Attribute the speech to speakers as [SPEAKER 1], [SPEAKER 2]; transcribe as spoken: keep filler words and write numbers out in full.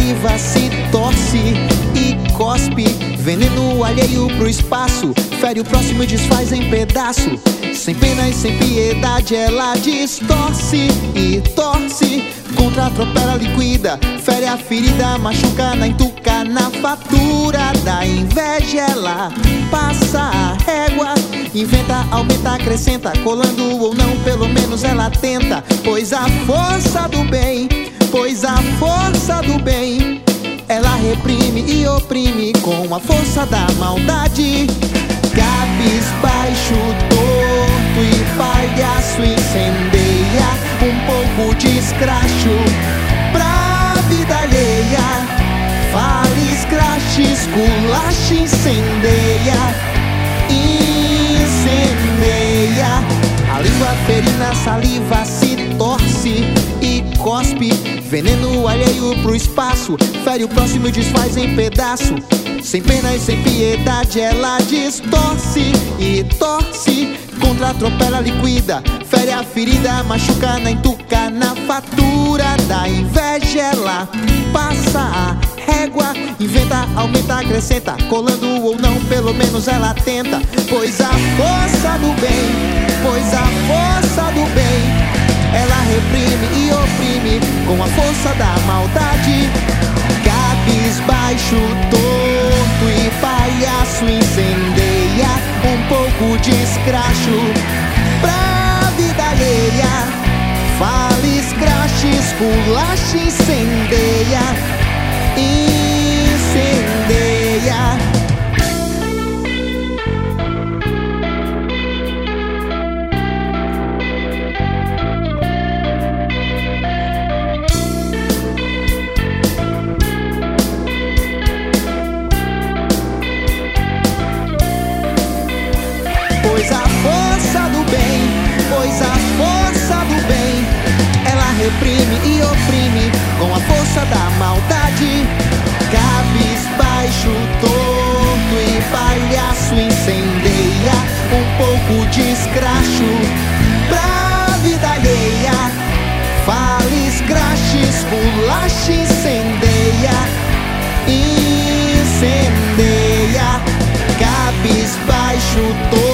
[SPEAKER 1] saliva se torce e cospe. Veneno alheio pro espaço, fere o próximo e desfaz em pedaço. Sem pena e sem piedade ela distorce e torce. Contra atropela, liquida, fere a ferida, machuca, na entuca, na fatura da inveja ela passa a régua. Inventa, aumenta, acrescenta, colando ou não, pelo menos ela tenta. Pois a força do bem, pois a força do bem, ela reprime e oprime com a força da maldade. Cabisbaixo, torto e palhaço, incendeia um pouco de escracho pra vida alheia. Fale, escrache, esculache, incendeia, incendeia. A língua ferina, saliva se torce e cospe. Veneno alheio pro espaço, fere o próximo e desfaz em pedaço. Sem pena e sem piedade ela distorce e torce. Contra atropela, liquida, fere a ferida, machuca, na entuca, na fatura da inveja ela passa a régua. Inventa, aumenta, acrescenta, colando ou não, pelo menos ela tenta. Pois a força do bem, pois a força do bem, ela reprime e oprime com a força da maldade. Cabisbaixo, torto e palhaço, incendeia um pouco de escracho pra vida alheia. Fale, escrache, esculache, incendeia, incendeia. Pois a força do bem, pois a força do bem, ela reprime e oprime com a força da maldade. Cabisbaixo, torto e palhaço, incendeia um pouco de escracho pra vida alheia. Fale, escrache, esculache, incendeia, incendeia. Cabisbaixo, torto